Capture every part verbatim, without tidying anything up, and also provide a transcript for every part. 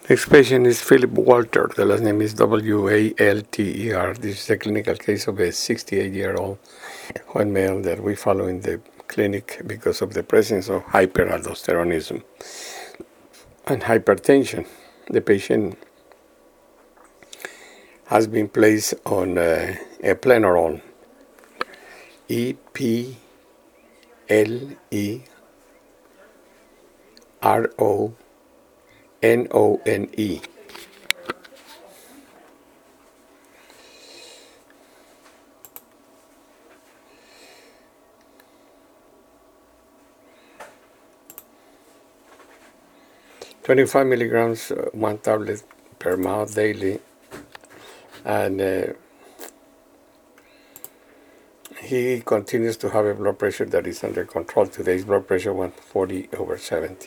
Next patient is Philip Walter. The last name is W A L T E R. This is a clinical case of a sixty-eight-year-old white male that we follow in the clinic because of the presence of hyperaldosteronism and hypertension. The patient has been placed on uh, a Plenorone, E P L E R O N O N E. twenty-five milligrams, uh, one tablet per mouth daily, and uh, he continues to have a blood pressure that is under control. Today's blood pressure one forty over seventy.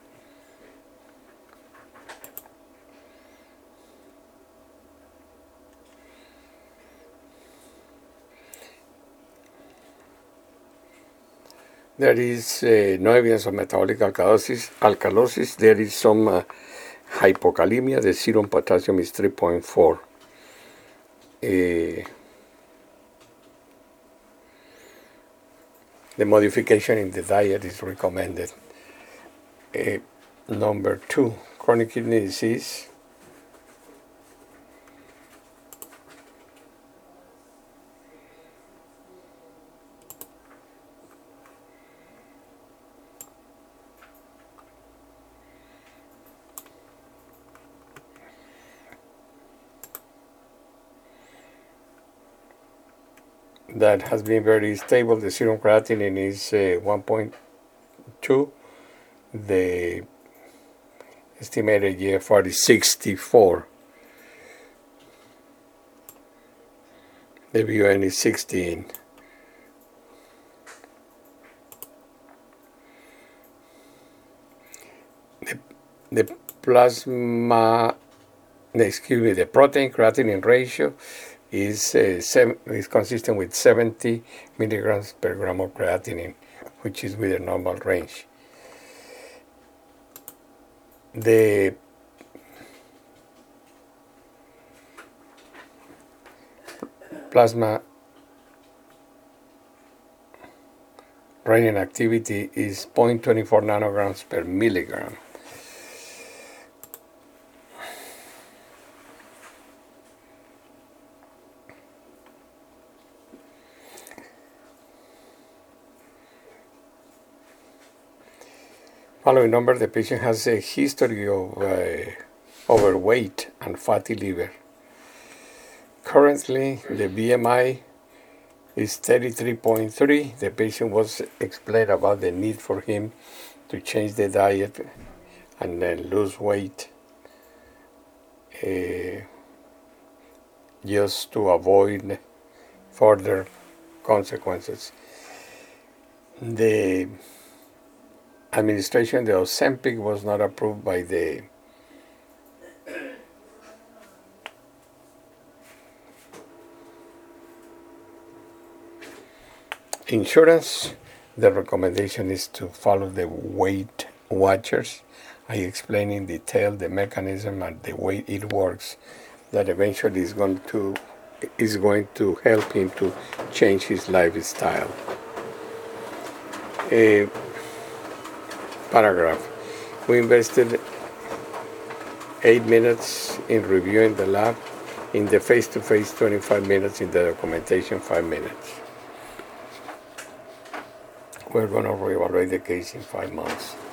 There is uh, no evidence of metabolic alkalosis. alkalosis. There is some uh, hypokalemia. The serum potassium is three point four. Uh, the modification in the diet is recommended. Uh, number two, chronic kidney disease. That has been very stable. The serum creatinine is uh, one point two. The estimated G F R is sixty-four. The B U N is sixteen. The, the plasma, excuse me, the protein creatinine ratio is uh, seven, is consistent with seventy milligrams per gram of creatinine, which is within normal range. The plasma renin activity is zero point two four nanograms per milligram. Following number, the patient has a history of uh, overweight and fatty liver. Currently, the B M I is thirty-three point three. The patient was explained about the need for him to change the diet and then lose weight uh, just to avoid further consequences. The administration, the Ozempic, was not approved by the insurance. The recommendation is to follow the Weight Watchers. I explain in detail the mechanism and the way it works, that eventually is going to is going to help him to change his lifestyle. Uh, Paragraph. We invested eight minutes in reviewing the lab, in the face-to-face twenty-five minutes, in the documentation five minutes. We're going to reevaluate the case in five months.